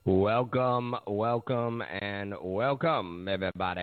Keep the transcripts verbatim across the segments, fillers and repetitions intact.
Welcome, welcome, and welcome, everybody.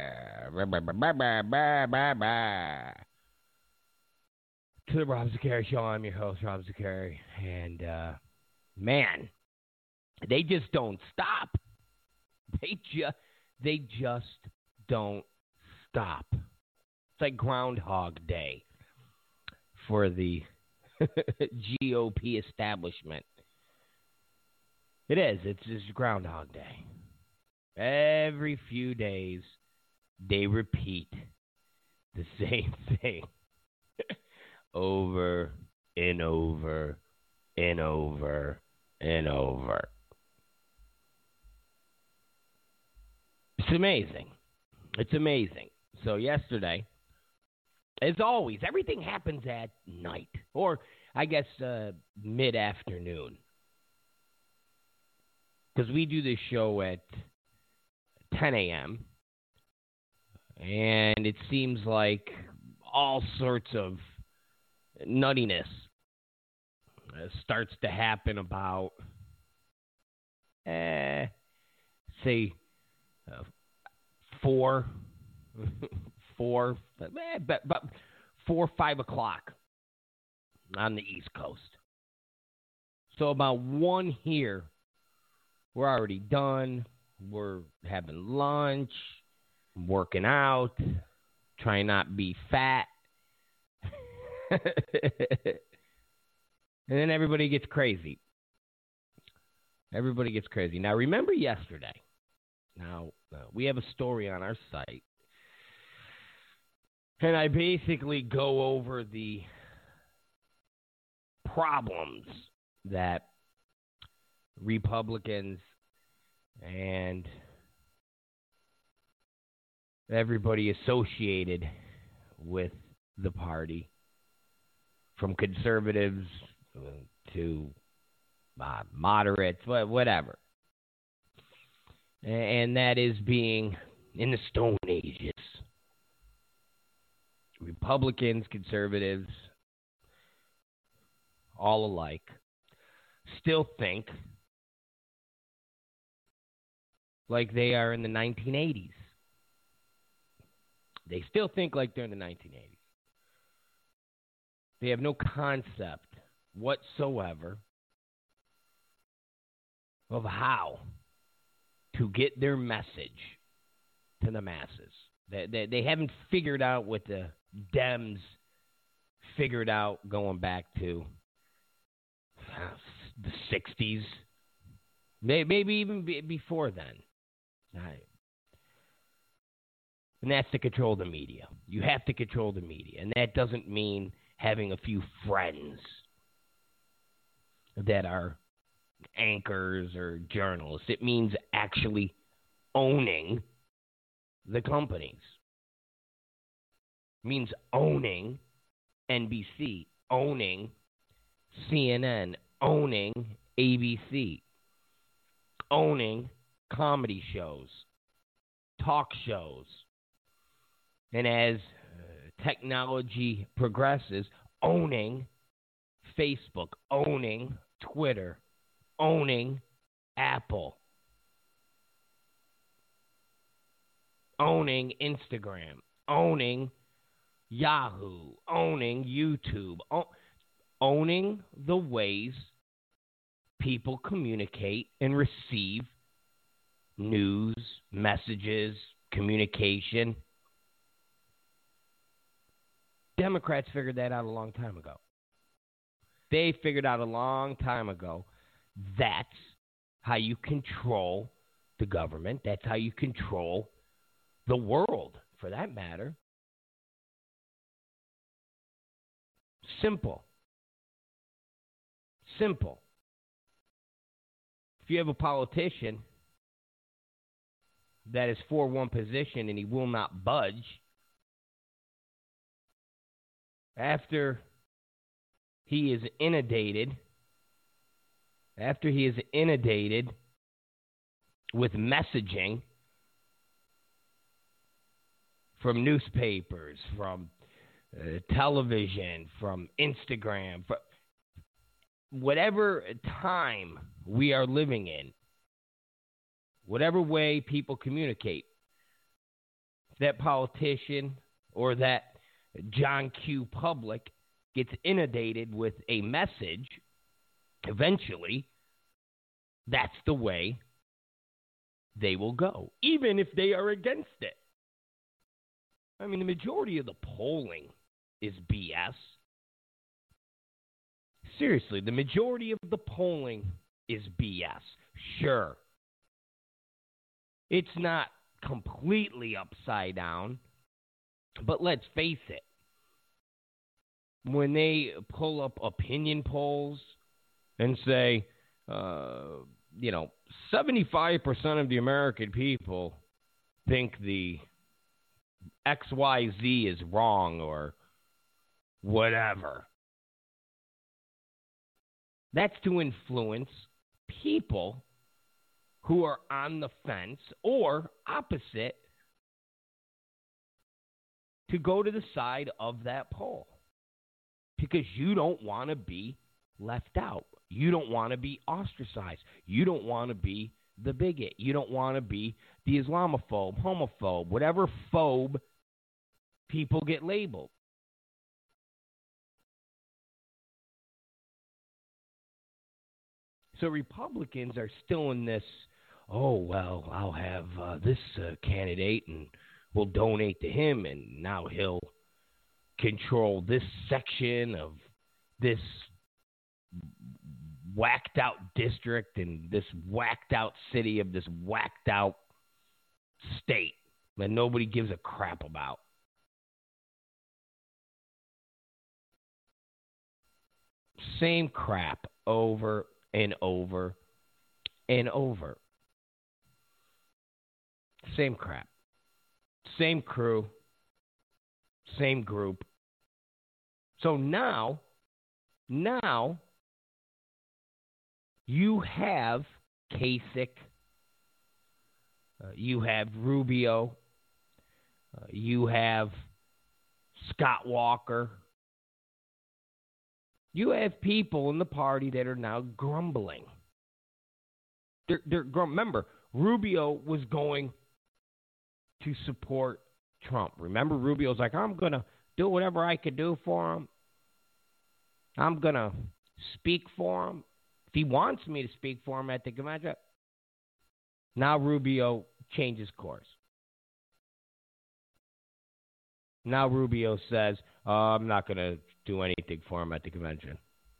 To the Rob Zakari Show. I'm your host, Rob Zakari. And, uh, man, they just don't stop. They, ju- they just don't stop. It's like Groundhog Day for the G O P establishment. It is. It's just Groundhog Day. Every few days, they repeat the same thing over and over and over and over. It's amazing. It's amazing. So yesterday, as always, everything happens at night, or I guess uh, mid-afternoon. Because we do this show at ten a.m., and it seems like all sorts of nuttiness uh, starts to happen about, eh, say, uh, four, four, eh, but, but four, five o'clock on the East Coast. So about one here. We're already done. We're having lunch, working out, trying not to be fat. And then everybody gets crazy. Everybody gets crazy. Now, remember yesterday. Now, uh, we have a story on our site. And I basically go over the problems that Republicans and everybody associated with the party, from conservatives to uh, moderates, whatever, and that is being in the Stone Ages. Republicans, conservatives, all alike, still think like they are in the nineteen eighties. They still think like they're in the nineteen eighties. They have no concept whatsoever of how to get their message to the masses. They, they, they haven't figured out what the Dems figured out going back to uh, the sixties. Maybe even before then. Right. And that's to control the media. You have to control the media. And that doesn't mean having a few friends that are anchors or journalists. It means actually owning the companies. It means owning N B C, owning C N N, owning A B C, owning comedy shows, talk shows, and as uh, technology progresses, owning Facebook, owning Twitter, owning Apple, owning Instagram, owning Yahoo, owning YouTube, o- owning the ways people communicate and receive news, messages, communication. Democrats figured that out a long time ago. They figured out a long time ago that's how you control the government. That's how you control the world, for that matter. Simple. Simple. If you have a politician that is for one position and he will not budge, after he is inundated, after he is inundated with messaging from newspapers, from uh, television, from Instagram, from whatever time we are living in, whatever way people communicate. If that politician or that John Q. Public gets inundated with a message, eventually, that's the way they will go, even if they are against it. I mean, the majority of the polling is B S. Seriously, the majority of the polling is B S. Sure. It's not completely upside down, but let's face it. When they pull up opinion polls and say, uh, you know, seventy-five percent of the American people think the X Y Z is wrong or whatever. That's to influence people who are on the fence or opposite to go to the side of that poll. Because you don't want to be left out. You don't want to be ostracized. You don't want to be the bigot. You don't want to be the Islamophobe, homophobe, whatever phobe people get labeled. So Republicans are still in this, oh, well, I'll have uh, this uh, candidate and we'll donate to him, and now he'll control this section of this whacked out district and this whacked out city of this whacked out state that nobody gives a crap about. Same crap over and over and over. Same crap. Same crew. Same group. So now, now, you have Kasich, uh, you have Rubio, uh, you have Scott Walker. You have people in the party that are now grumbling. They're, they're grum- Remember, Rubio was going to support Trump. Remember, Rubio's like, I'm going to do whatever I could do for him. I'm going to speak for him. If he wants me to speak for him at the convention. Now Rubio changes course. Now Rubio says, oh, I'm not going to do anything for him at the convention.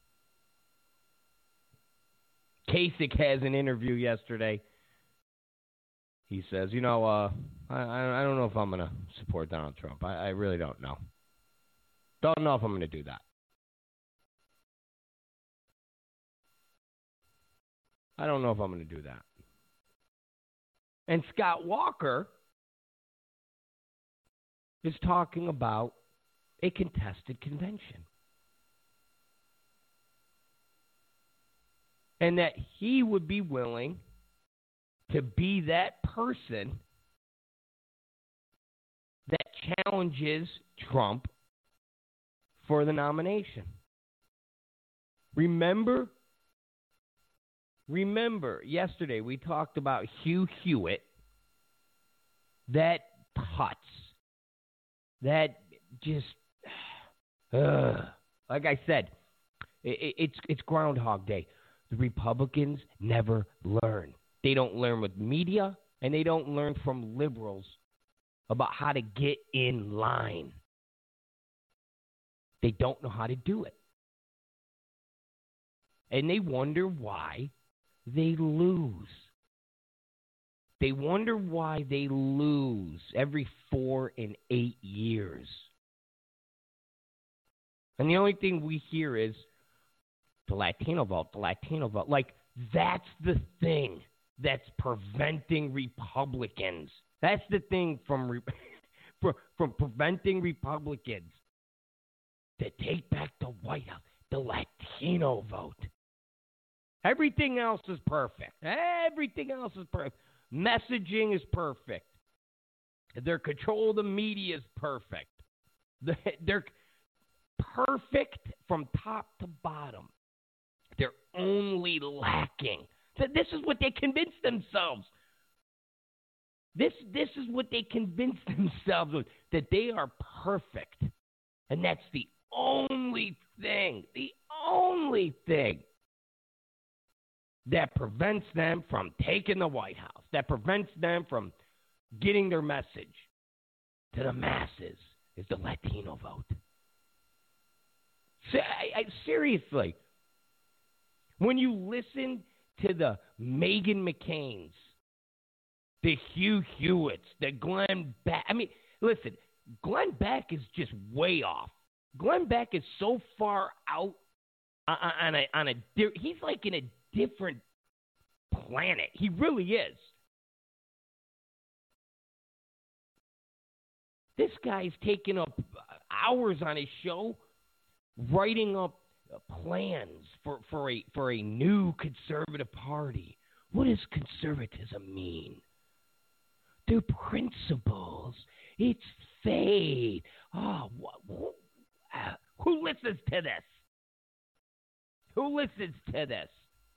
Kasich has an interview yesterday. He says, you know, uh, I, I don't know if I'm going to support Donald Trump. I, I really don't know. Don't know if I'm going to do that. I don't know if I'm going to do that. And Scott Walker is talking about a contested convention. And that he would be willing to be that person that challenges Trump for the nomination. Remember, remember, yesterday we talked about Hugh Hewitt, that putz, that just, uh, like I said, it, it's it's Groundhog Day. The Republicans never learn. They don't learn with media, and they don't learn from liberals about how to get in line. They don't know how to do it. And they wonder why they lose. They wonder why they lose every four and eight years. And the only thing we hear is the Latino vote, the Latino vote. Like, that's the thing that's preventing Republicans. That's the thing from re- from preventing Republicans to take back the White House, the Latino vote. Everything else is perfect. Everything else is perfect. Messaging is perfect. Their control of the media is perfect. They're perfect from top to bottom. They're only lacking. This is what they convince themselves. This this is what they convince themselves of, that they are perfect. And that's the only thing, the only thing that prevents them from taking the White House, that prevents them from getting their message to the masses, is the Latino vote. I, I, seriously, when you listen to the Meghan McCains, the Hugh Hewitts, the Glenn Beck, I mean, listen, Glenn Beck is just way off. Glenn Beck is so far out on, on a, on a, he's like in a different planet. He really is. This guy's taking up hours on his show writing up plans for, for a for a new conservative party. What does conservatism mean? They're principles. It's faith. Oh, who, who listens to this? Who listens to this?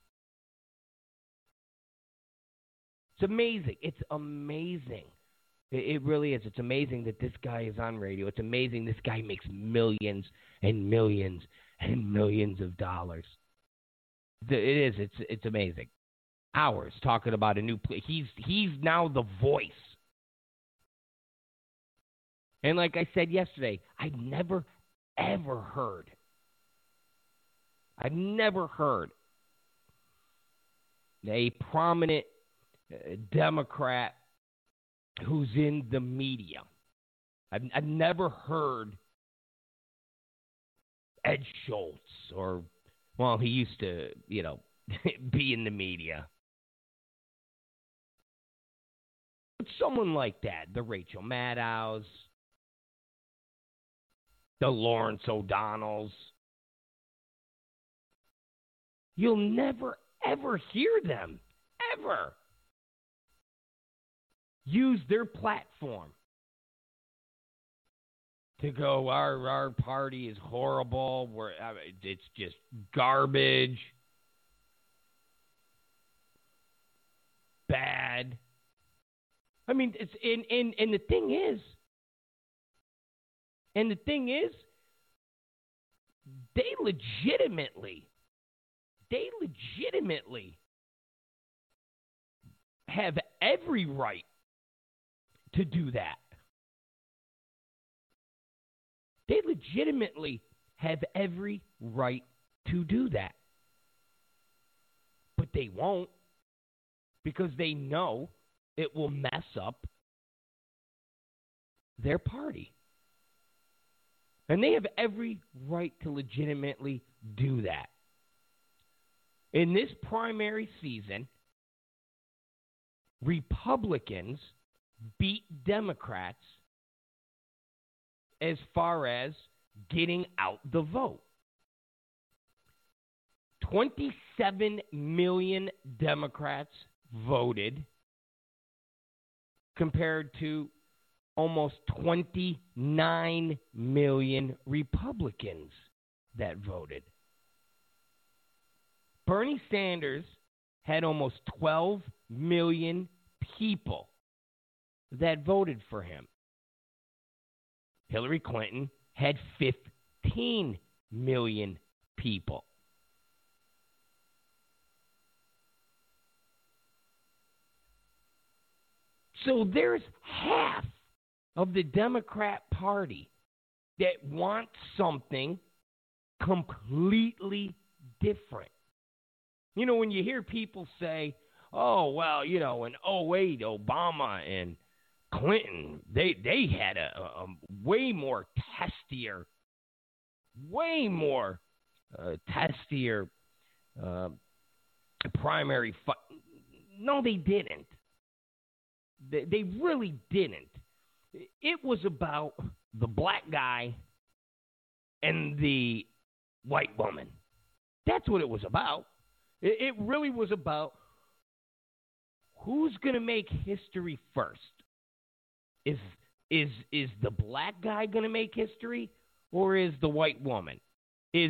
It's amazing. It's amazing. It really is. It's amazing that this guy is on radio. It's amazing this guy makes millions and millions and millions of dollars. It is. It's it's amazing. Hours talking about a new play. He's he's now the voice. And like I said yesterday, I've never ever heard. I've never heard a prominent uh, Democrat who's in the media. I've, I've never heard Ed Schultz or, well, he used to, you know, be in the media. But someone like that, the Rachel Maddows, the Lawrence O'Donnells, you'll never, ever hear them, ever use their platform to go, our our party is horrible, we're, I mean, it's just garbage, bad. I mean, it's and, and, and the thing is, and the thing is, they legitimately, they legitimately have every right to do that. They legitimately have every right to do that. But they won't, because they know it will mess up their party. And they have every right to legitimately do that. In this primary season, Republicans beat Democrats as far as getting out the vote. twenty-seven million Democrats voted compared to almost twenty-nine million Republicans that voted. Bernie Sanders had almost twelve million people that voted for him. Hillary Clinton had fifteen million people. So there's half of the Democrat Party that wants something completely different. You know, when you hear people say, oh, well, you know, in oh eight, Obama and Clinton, they, they had a, a way more testier, way more uh, testier uh, primary fight. No, they didn't. They, they really didn't. It was about the black guy and the white woman. That's what it was about. It, it really was about who's going to make history first. Is is is the black guy going to make history, or is the white woman? Is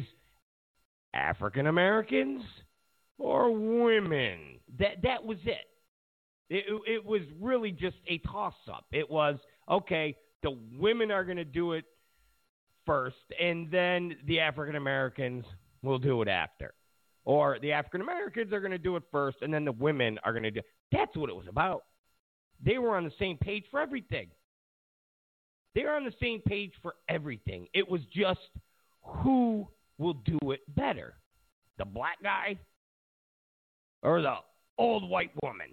African Americans or women? That that was it. It, it was really just a toss-up. It was, okay, the women are going to do it first, and then the African Americans will do it after. Or the African Americans are going to do it first, and then the women are going to do it. That's what it was about. They were on the same page for everything. They were on the same page for everything. It was just who will do it better, the black guy or the old white woman.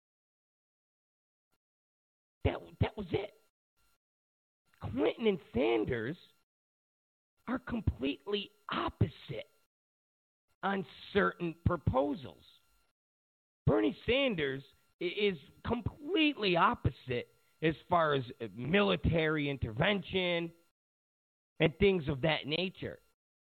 That, that was it. Clinton and Sanders are completely opposite on certain proposals. Bernie Sanders is completely opposite as far as military intervention and things of that nature.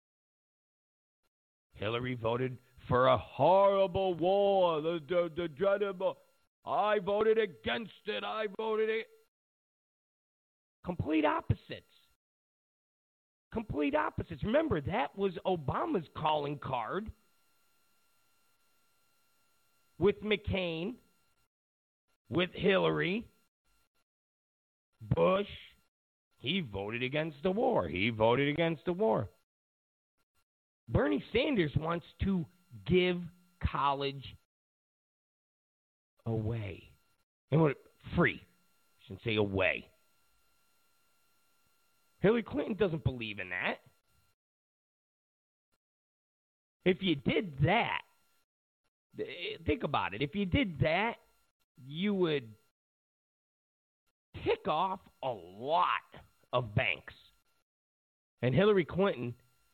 Hillary voted for a horrible war. The, the, the dreadable. I voted against it. I voted it. Complete opposites. Complete opposites. Remember, that was Obama's calling card with McCain, with Hillary, Bush. He voted against the war. He voted against the war. Bernie Sanders wants to give college away. And what? Free. I shouldn't say away. Hillary Clinton doesn't believe in that. If you did that, think about it. If you did that, you would tick off a lot of banks. And Hillary Clinton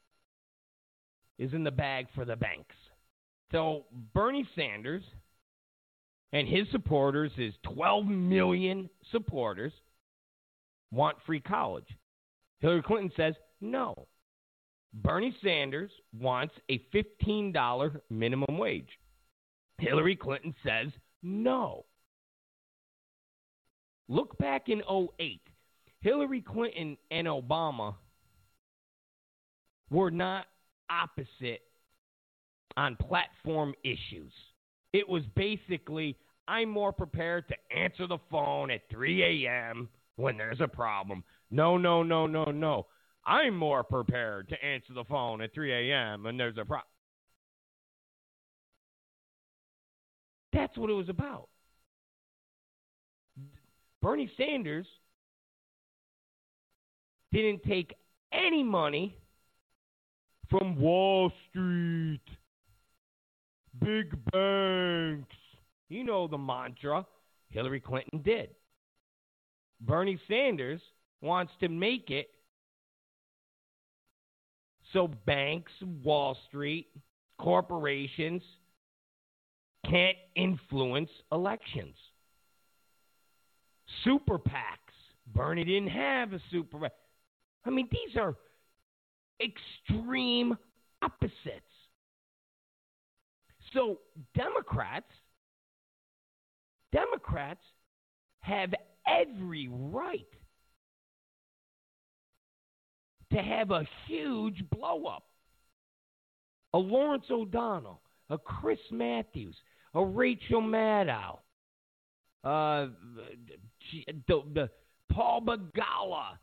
is in the bag for the banks. So Bernie Sanders and his supporters, his twelve million supporters, want free college. Hillary Clinton says no. Bernie Sanders wants a fifteen dollars minimum wage. Hillary Clinton says no. Look back in oh eight. Hillary Clinton and Obama were not opposite on platform issues. It was basically, I'm more prepared to answer the phone at three a.m. when there's a problem. No, no, no, no, no. I'm more prepared to answer the phone at three a.m. when there's a problem. That's what it was about. Bernie Sanders didn't take any money from Wall Street, big banks. You know the mantra. Hillary Clinton did. Bernie Sanders wants to make it so banks, Wall Street, corporations can't influence elections. Super PACs. Bernie didn't have a super PAC. I mean, these are extreme opposites. So Democrats, Democrats have every right to have a huge blow up. A Lawrence O'Donnell, a Chris Matthews, a Rachel Maddow, uh, the, the Paul Begala,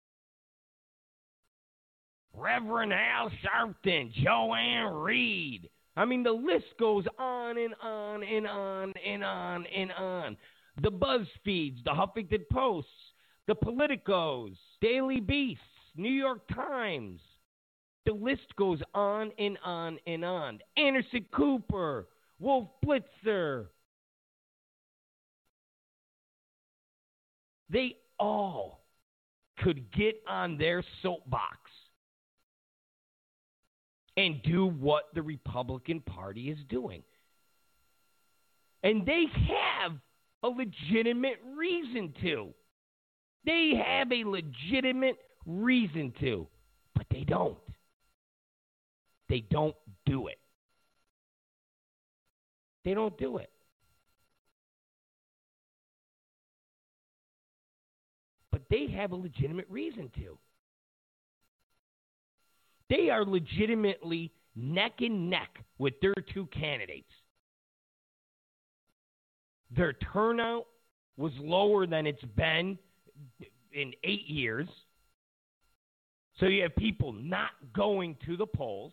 Reverend Al Sharpton, Joanne Reed. I mean, the list goes on and on and on and on and on. The BuzzFeeds, the Huffington Posts, the Politicos, Daily Beasts, New York Times. The list goes on and on and on. Anderson Cooper, Wolf Blitzer. They all could get on their soapbox and do what the Republican Party is doing. And they have a legitimate reason to. They have a legitimate reason to, but they don't. They don't do it. They don't do it. But they have a legitimate reason to. They are legitimately neck and neck with their two candidates. Their turnout was lower than it's been in eight years. So you have people not going to the polls.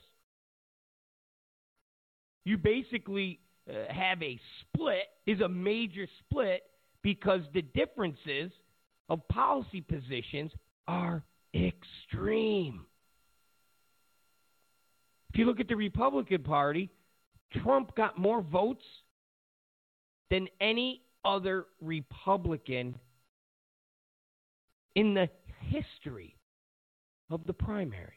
You basically uh, have a split, is a major split, because the differences of policy positions are extreme. If you look at the Republican Party, Trump got more votes than any other Republican in the history of the primaries.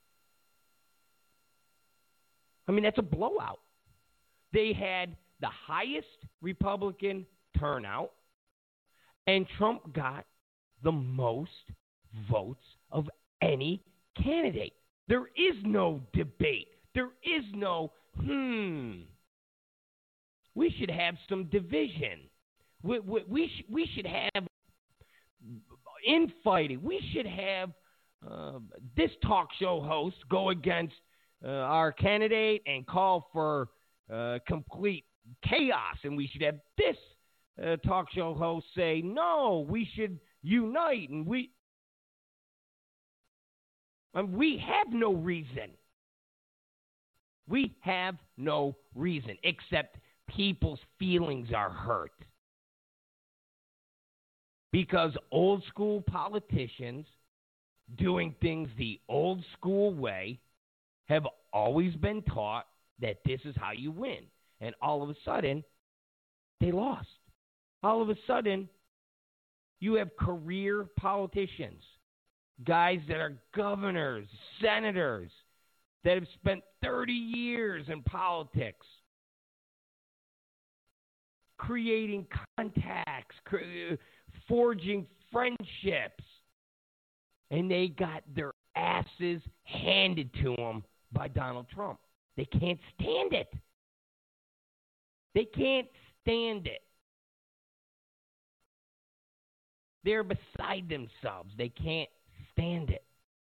I mean, that's a blowout. They had the highest Republican turnout, and Trump got the most votes of any candidate. There is no debate. There is no, hmm, we should have some division. We, we, we, sh- we should have infighting. We should have uh, this talk show host go against uh, our candidate and call for uh, complete chaos. And we should have this uh, talk show host say, no, we should unite. And we, and we have no reason. We have no reason except people's feelings are hurt. Because old school politicians doing things the old school way have always been taught that this is how you win. And all of a sudden, they lost. All of a sudden, you have career politicians, guys that are governors, senators, that have spent thirty years in politics, creating contacts, cre- forging friendships, and they got their asses handed to them by Donald Trump. They can't stand it. They can't stand it. They're beside themselves. They can't stand it.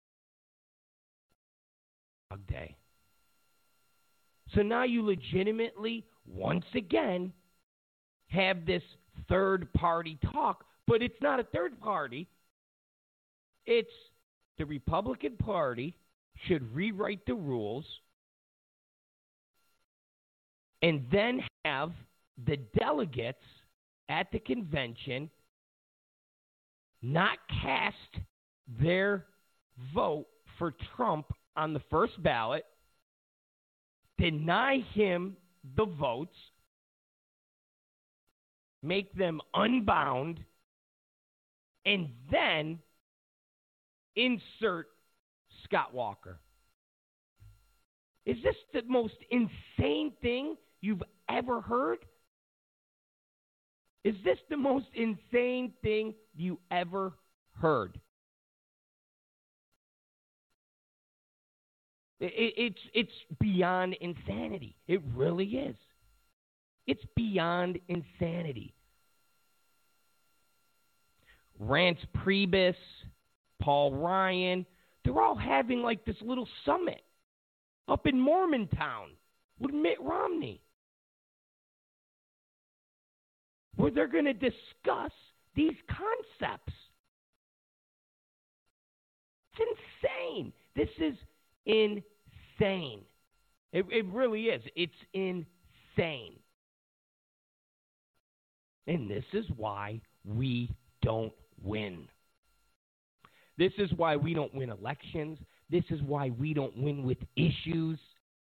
Day. So now you legitimately, once again, have this third party talk, but it's not a third party. It's the Republican Party should rewrite the rules and then have the delegates at the convention not cast their vote for Trump on the first ballot, deny him the votes, make them unbound, and then insert Scott Walker. Is this the most insane thing you've ever heard? Is this the most insane thing you ever heard? It, it's it's beyond insanity. It really is. It's beyond insanity. Rance Priebus, Paul Ryan, they're all having like this little summit up in Mormontown with Mitt Romney, where they're going to discuss these concepts. It's insane. This is insane. It, it really is. It's insane. And this is why we don't win. This is why we don't win elections. This is why we don't win with issues.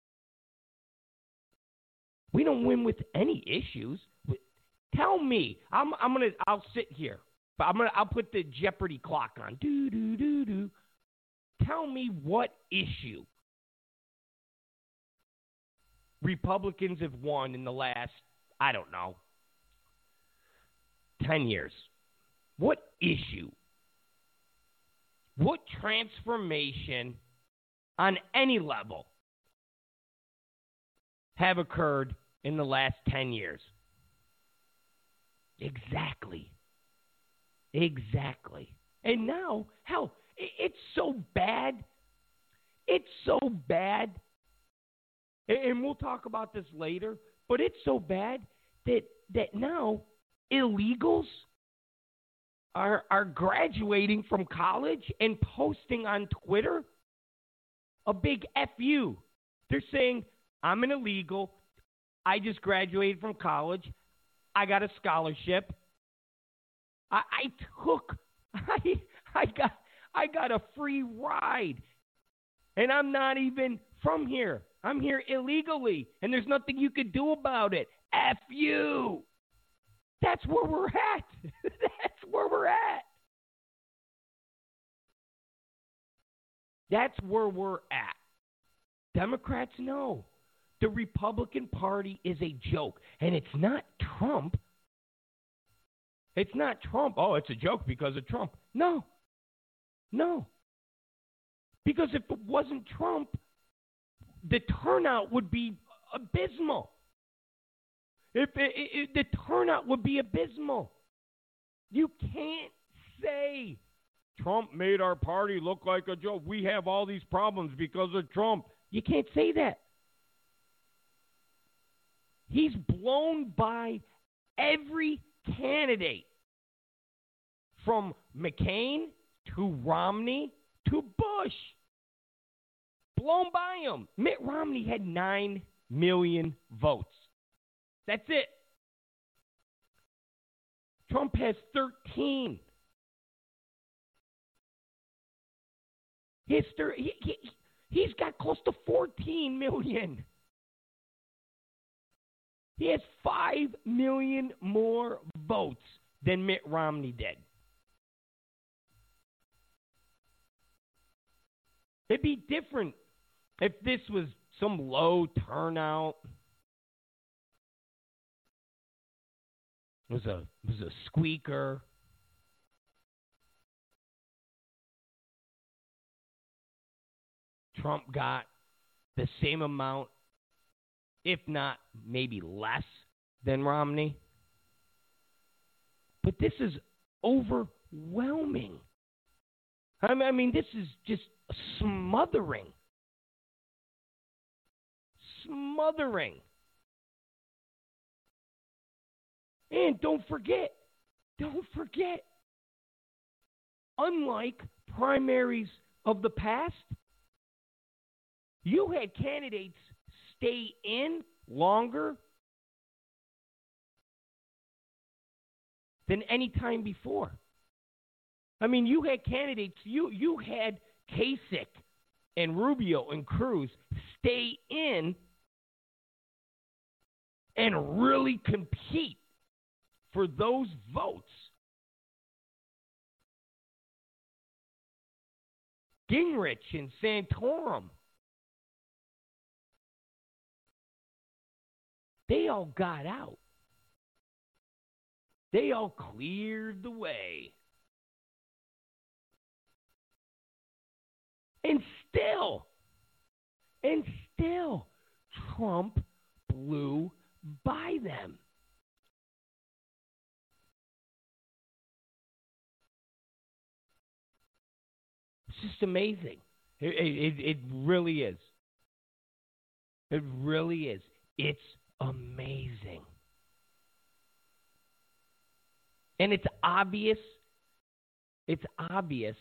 We don't win with any issues. Tell me, I'm I'm gonna I'll sit here, but I'm gonna I'll put the Jeopardy clock on. Do do do do. Tell me what issue Republicans have won in the last, I don't know, ten years. What issue? What transformation on any level have occurred in the last ten years? Exactly. Exactly. And now, hell, it's so bad. It's so bad. And we'll talk about this later, but it's so bad that that now illegals are are graduating from college and posting on Twitter a big F you. They're saying, I'm an illegal. I just graduated from college. I got a scholarship. I, I took, I, I got, I got a free ride. And I'm not even from here. I'm here illegally. And there's nothing you could do about it. F you. That's where we're at. That's where we're at. That's where we're at. Democrats know. The Republican Party is a joke. And it's not Trump. It's not Trump. Oh, it's a joke because of Trump. No. No. Because if it wasn't Trump, the turnout would be abysmal. If it, it, the turnout would be abysmal. You can't say Trump made our party look like a joke. We have all these problems because of Trump. You can't say that. He's blown by every candidate from McCain to Romney to Bush. Blown by him. Mitt Romney had nine million votes. That's it. Trump has thirteen. History, he, he, he's got close to fourteen million. He has five million more votes than Mitt Romney did. It'd be different if this was some low turnout. It was a it was a squeaker. Trump got the same amount, if not maybe less, than Romney. But this is overwhelming. I mean, I mean this is just smothering. Smothering. And don't forget, don't forget, unlike primaries of the past, you had candidates stay in longer than any time before. I mean, you had candidates, you, you had Kasich and Rubio and Cruz stay in and really compete for those votes. Gingrich and Santorum, they all got out. They all cleared the way. And still, and still, Trump blew by them. It's just amazing. It, it, it really is. It really is. It's amazing. And it's obvious, it's obvious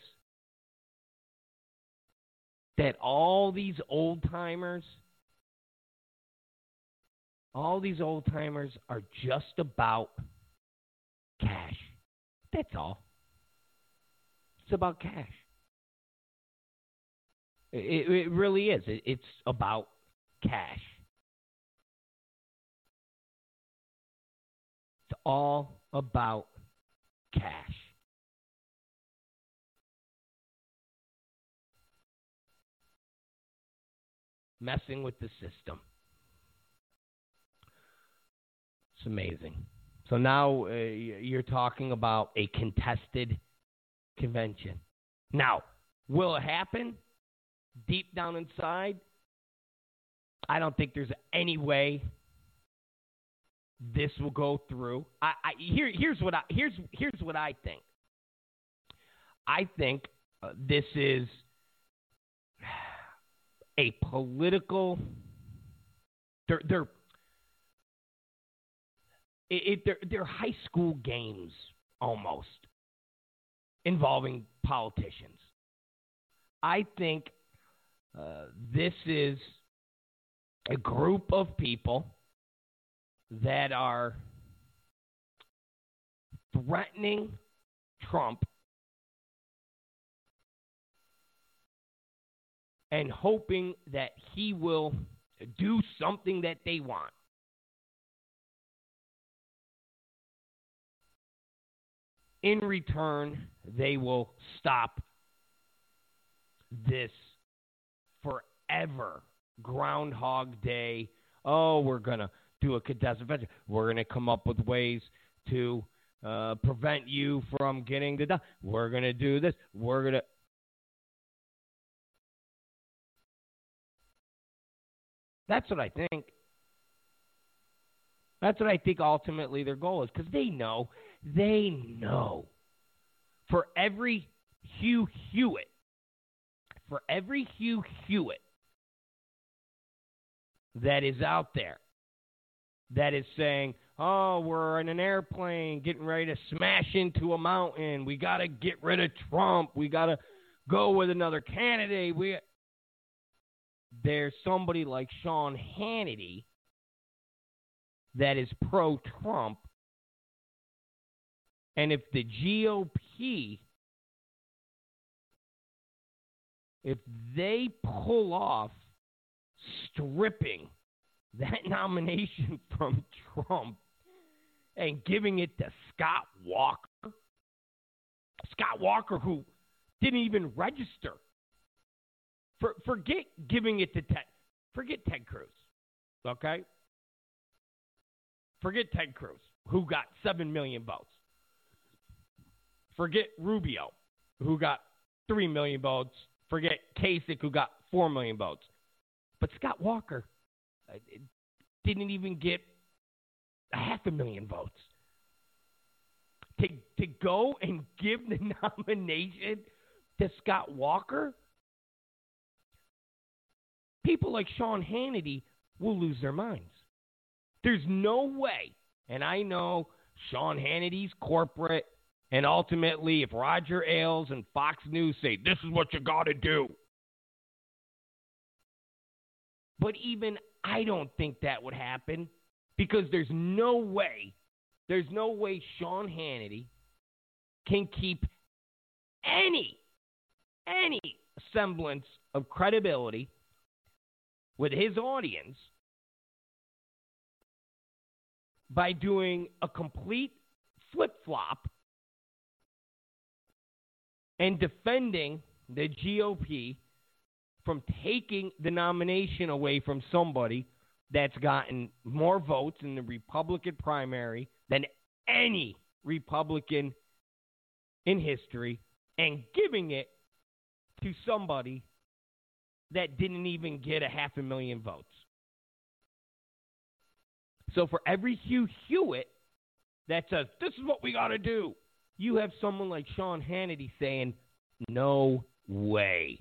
that all these old-timers, all these old-timers are just about cash. That's all. It's about cash. It, it really is. It, it's about cash. It's all about cash. Messing with the system. It's amazing. So now uh, you're talking about a contested convention. Now, will it happen? Deep down inside, I don't think there's any way this will go through. I, I here here's what I here's here's what I think. I think uh, this is a political. They're they're It, it, they're, they're high school games almost involving politicians. I think uh, this is a group of people that are threatening Trump and hoping that he will do something that they want. In return, they will stop this forever Groundhog Day. Oh, we're going to do a contested venture. We're going to come up with ways to uh, prevent you from getting the... We're going to do this. We're going to... That's what I think. That's what I think ultimately their goal is, because they know, they know for every Hugh Hewitt, for every Hugh Hewitt that is out there that is saying, oh, we're in an airplane getting ready to smash into a mountain. We got to get rid of Trump. We got to go with another candidate. We There's somebody like Sean Hannity that is pro-Trump. And if the G O P, if they pull off stripping that nomination from Trump and giving it to Scott Walker, Scott Walker, who didn't even register. For, forget giving it to Ted. Forget Ted Cruz, okay? Forget Ted Cruz, who got seven million votes. Forget Rubio, who got three million votes. Forget Kasich, who got four million votes. But Scott Walker uh, didn't even get a half a million votes. To, to go and give the nomination to Scott Walker, people like Sean Hannity will lose their minds. There's no way, and I know Sean Hannity's corporate, and ultimately if Roger Ailes and Fox News say, this is what you got to do. But even I don't think that would happen, because there's no way, there's no way Sean Hannity can keep any, any semblance of credibility with his audience by doing a complete flip-flop and defending the G O P from taking the nomination away from somebody that's gotten more votes in the Republican primary than any Republican in history, and giving it to somebody that didn't even get a half a million votes. So for every Hugh Hewitt that says, this is what we got to do, you have someone like Sean Hannity saying, no way.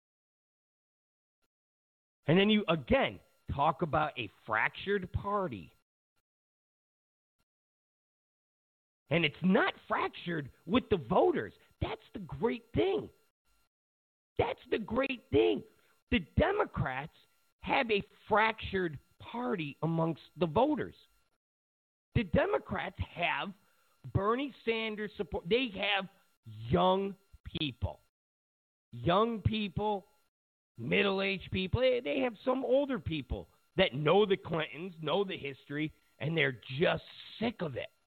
And then you, again, talk about a fractured party. And it's not fractured with the voters. That's the great thing. That's the great thing. The Democrats have a fractured party amongst the voters. The Democrats have Bernie Sanders support. They have young people. Young people, middle-aged people. They, they have some older people that know the Clintons, know the history, and they're just sick of it.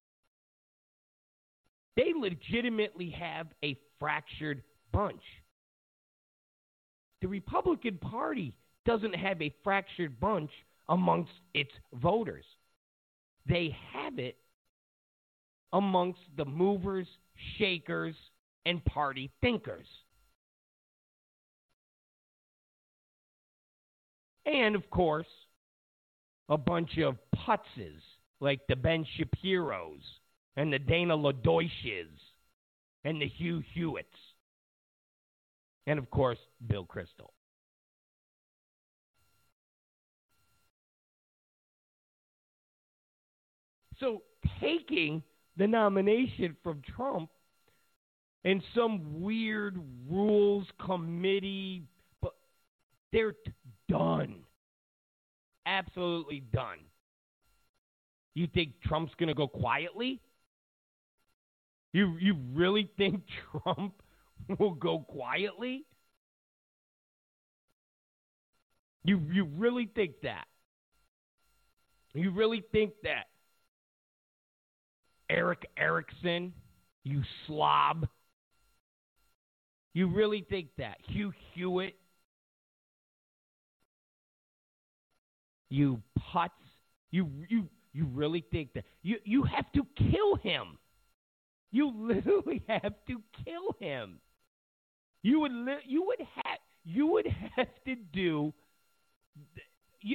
They legitimately have a fractured bunch. The Republican Party doesn't have a fractured bunch amongst its voters. They have it amongst the movers, shakers, and party thinkers. And, of course, a bunch of putzes like the Ben Shapiros and the Dana LaDoyches and the Hugh Hewitts. And, of course, Bill Kristol. So taking the nomination from Trump and some weird rules committee, but they're t- done. Absolutely done. You think Trump's going to go quietly? You you really think Trump will go quietly? You you really think that? You really think that Eric Erickson, you slob, you really think that? Hugh Hewitt, you putz, you you you really think that? You you have to kill him. You literally have to kill him. You would li- you would have you would have to do. You,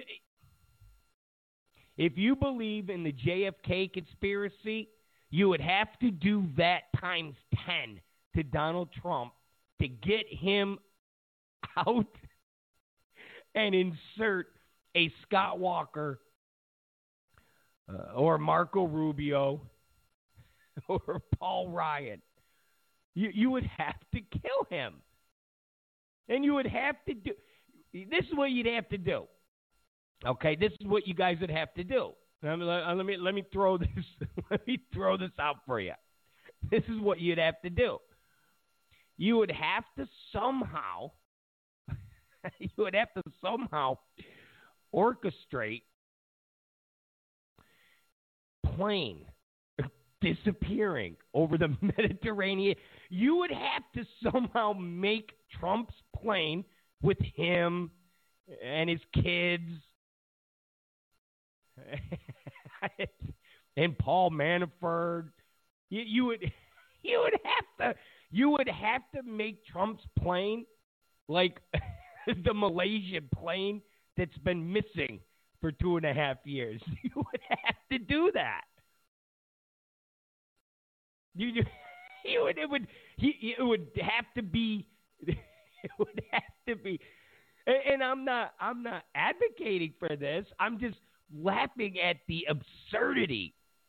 if you believe in the J F K conspiracy, you would have to do that times ten to Donald Trump to get him out and insert a Scott Walker uh, or Marco Rubio or Paul Ryan. You you would have to kill him. And you would have to do this is what you'd have to do. Okay, this is what you guys would have to do. Let me let me, let me throw this let me throw this out for you. This is what you'd have to do. You would have to somehow you would have to somehow orchestrate plane disappearing over the Mediterranean. You would have to somehow make Trump's plane with him and his kids and Paul Manafort. You, you would you would have to you would have to make Trump's plane like the Malaysian plane that's been missing for two and a half years. You would have to do that. You, you would, it would, it would have to be, it would have to be, and I'm not, I'm not advocating for this. I'm just laughing at the absurdity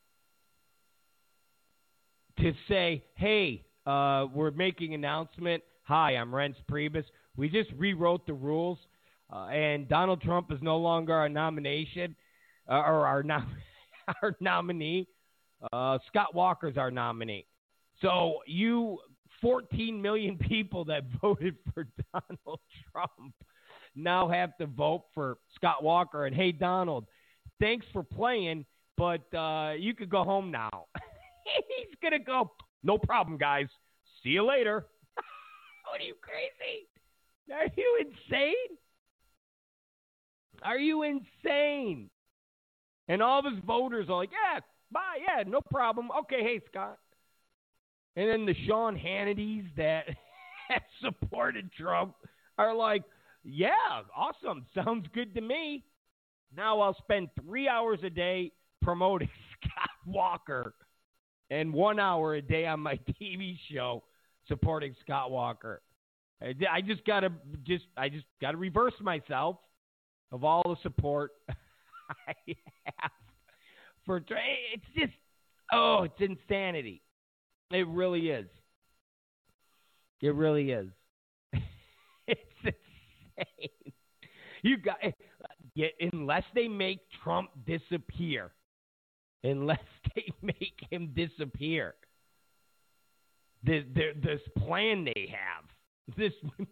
to say, hey, uh, we're making an announcement. Hi, I'm Reince Priebus. We just rewrote the rules, uh, and Donald Trump is no longer our nomination uh, or our nom- our nominee. Uh, Scott Walker's our nominee. So you fourteen million people that voted for Donald Trump now have to vote for Scott Walker. And, hey, Donald, thanks for playing, but uh, you could go home now. He's going to go, no problem, guys. See you later. What are you, crazy? Are you insane? Are you insane? And all of his voters are like, yeah, bye, yeah, no problem. Okay, hey, Scott. And then the Sean Hannitys that supported Trump are like, yeah, awesome. Sounds good to me. Now I'll spend three hours a day promoting Scott Walker and one hour a day on my T V show supporting Scott Walker. I just gotta just I just gotta reverse myself of all the support I have for it's just oh it's insanity. It really is. It really is. It's insane. You got yeah, unless they make Trump disappear, unless they make him disappear. This, this plan they have. This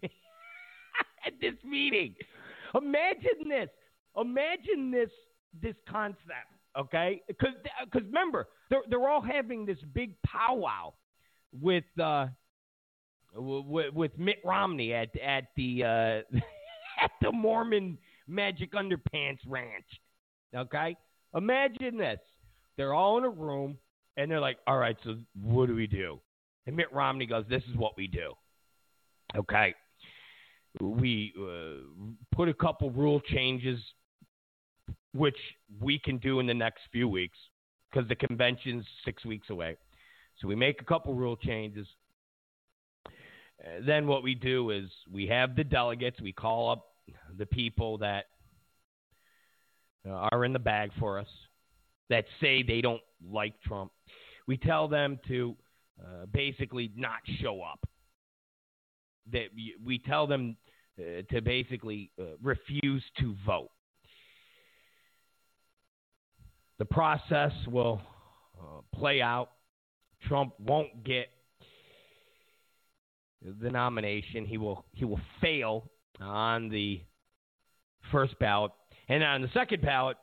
at this meeting. Imagine this. Imagine this this concept, okay? Because because remember, they're they're all having this big powwow with uh with, with Mitt Romney at at the uh, at the Mormon Magic Underpants Ranch. Okay? Imagine this. They're all in a room and they're like, "All right, so what do we do?" And Mitt Romney goes, "This is what we do." Okay, we uh, put a couple rule changes, which we can do in the next few weeks because the convention's six weeks away. So we make a couple rule changes. Uh, then what we do is we have the delegates. We call up the people that uh, are in the bag for us. that say they don't like Trump. We tell them to uh, basically not show up. That we tell them uh, to basically uh, refuse to vote. The process will uh, play out. Trump won't get the nomination. He will he will fail on the first ballot. And on the second ballot,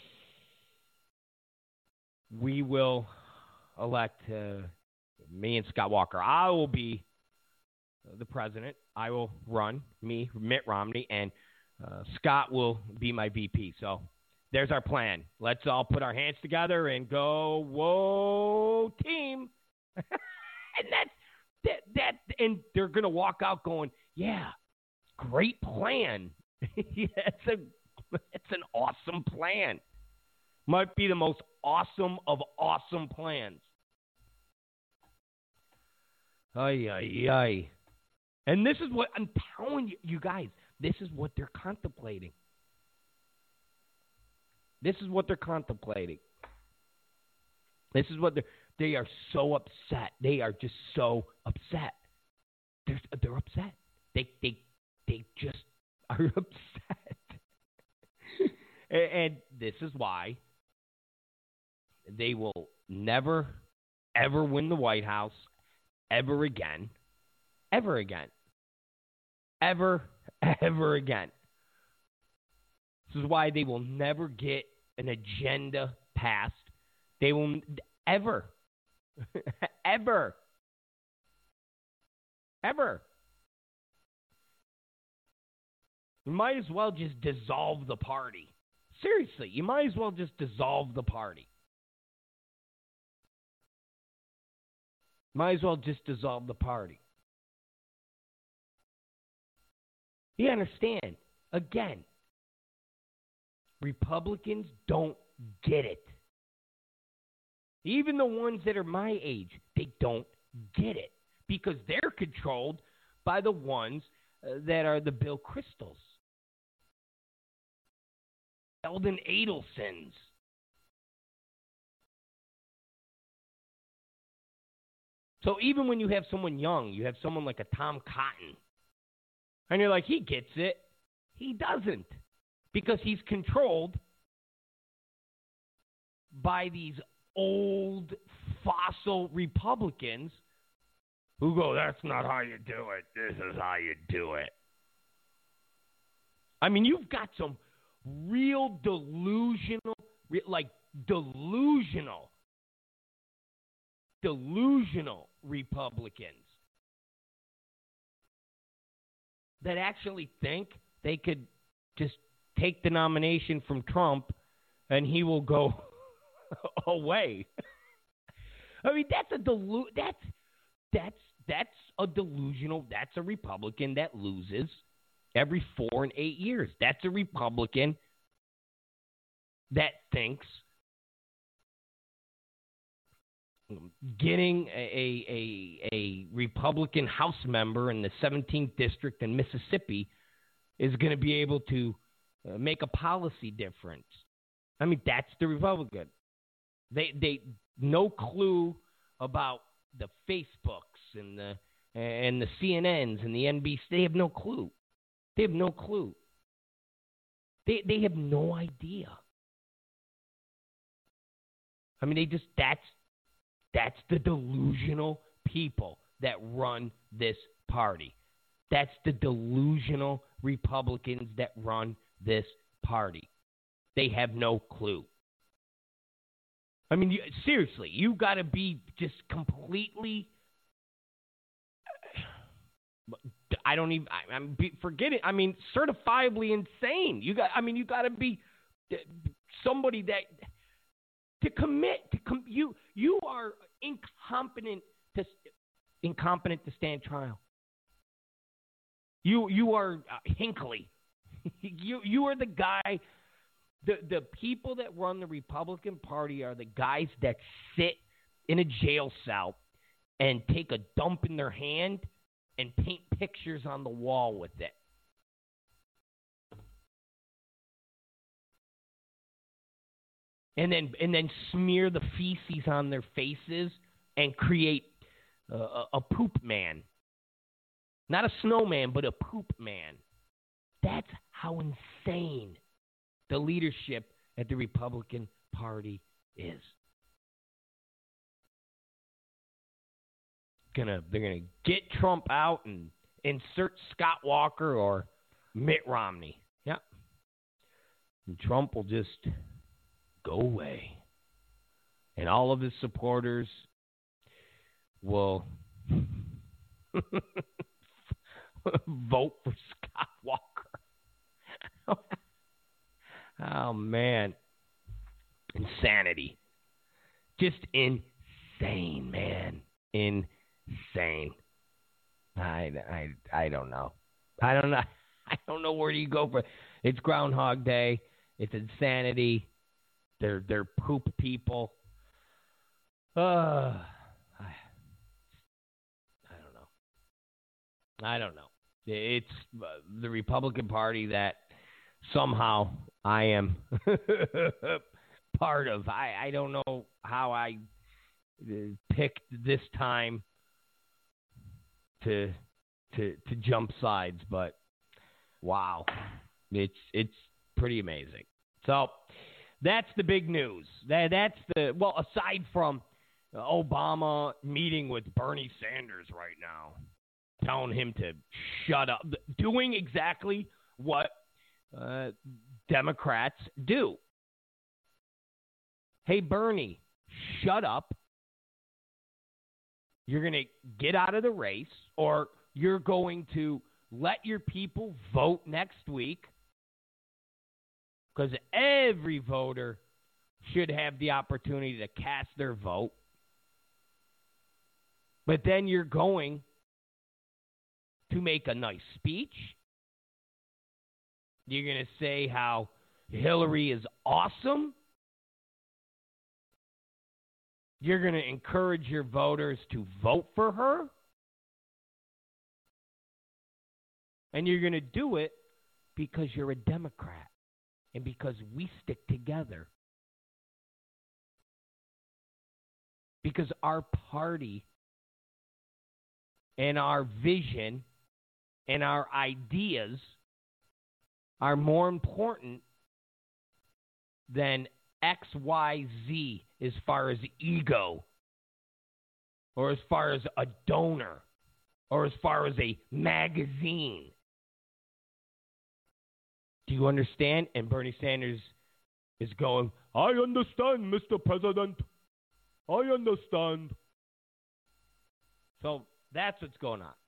we will elect uh, me and Scott Walker. I will be the president. I will run, me, Mitt Romney, and uh, Scott will be my V P. So there's our plan. Let's all put our hands together and go, whoa, team. And that's that, that, and they're going to walk out going, yeah, great plan. Yeah, it's, a, it's an awesome plan. Might be the most awesome of awesome plans. Ay, ay, ay. And this is what I'm telling you, you guys, this is what they're contemplating. This is what they're contemplating. This is what they're, they are so upset. They are just so upset. They're, they're upset. They, they, they just are upset. and, and this is why they will never, ever win the White House ever again. Ever again. Ever, ever again. This is why they will never get an agenda passed. They will ever, ever, ever. You might as well just dissolve the party. Seriously, you might as well just dissolve the party. Might as well just dissolve the party. You understand? Again, Republicans don't get it. Even the ones that are my age, they don't get it. Because they're controlled by the ones uh, that are the Bill Kristols. Eldon Adelsons. So even when you have someone young, you have someone like a Tom Cotton, and you're like, he gets it. He doesn't. Because he's controlled by these old fossil Republicans who go, that's not how you do it. This is how you do it. I mean, you've got some real delusional, like delusional, delusional Republicans that actually think they could just take the nomination from Trump and he will go away. I mean, that's a delu- that's that's that's a delusional, that's a Republican that loses every four and eight years. That's a Republican that thinks getting a, a, a Republican House member in the seventeenth District in Mississippi is going to be able to uh, make a policy difference. I mean, that's the Republican. They they no clue about the Facebooks and the and the C N Ns and the N B C. They have no clue. They have no clue. They they have no idea. I mean, they just that's that's the delusional people that run this party. That's the delusional Republicans that run this party. They have no clue. I mean, you, seriously, you got to be just completely. I don't even. I, I'm forget it. I mean, certifiably insane. You got. I mean, you got to be somebody that to commit to com, you. You are incompetent to incompetent to stand trial. You you are uh, Hinckley. you you are the guy. The the people that run the Republican Party are the guys that sit in a jail cell and take a dump in their hand and paint pictures on the wall with it. and then and then smear the feces on their faces and create a, a, a poop man. Not a snowman, but a poop man. That's how insane the leadership at the Republican Party is. Gonna, they're going to get Trump out and insert Scott Walker or Mitt Romney. Yep. And Trump will just go away. And all of his supporters will vote for Scott Walker. Oh, man. Insanity. Just insane, man. Insane. I, I, I don't know. I don't know. I don't know where you go for. It's Groundhog Day. It's insanity. They're they're poop people. Uh, I, I don't know. I don't know. It's uh, the Republican Party that somehow I am part of. I, I don't know how I uh, picked this time to to to jump sides, but wow, it's it's pretty amazing. So that's the big news. That that's the well, aside from Obama meeting with Bernie Sanders right now, telling him to shut up, doing exactly what uh, Democrats do. Hey, Bernie, shut up. You're going to get out of the race, or you're going to let your people vote next week, because every voter should have the opportunity to cast their vote. But then you're going to make a nice speech. You're going to say how Hillary is awesome. You're going to encourage your voters to vote for her. And you're going to do it because you're a Democrat and because we stick together. Because our party and our vision and our ideas are more important than X, Y, Z as far as ego, or as far as a donor, or as far as a magazine. Do you understand? And Bernie Sanders is going, I understand, Mister President. I understand. So that's what's going on.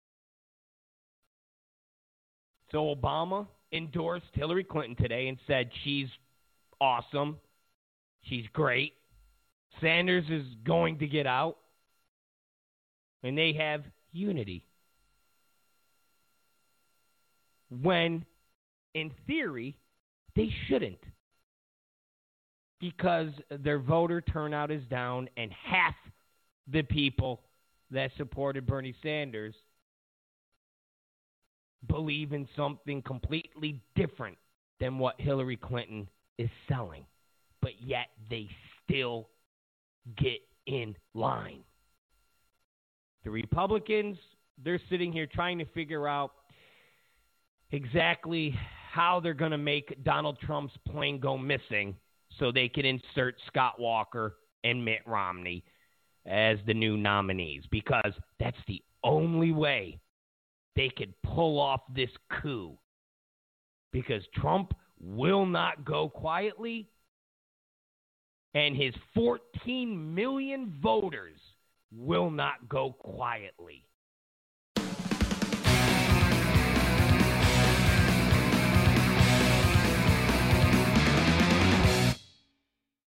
So Obama endorsed Hillary Clinton today and said she's awesome. She's great. Sanders is going to get out. And they have unity. When, in theory, they shouldn't. Because their voter turnout is down, and half the people that supported Bernie Sanders believe in something completely different than what Hillary Clinton is selling. But yet they still get in line. The Republicans, they're sitting here trying to figure out exactly how they're going to make Donald Trump's plane go missing so they can insert Scott Walker and Mitt Romney as the new nominees, because that's the only way they could pull off this coup. Because Trump will not go quietly, and his fourteen million voters will not go quietly.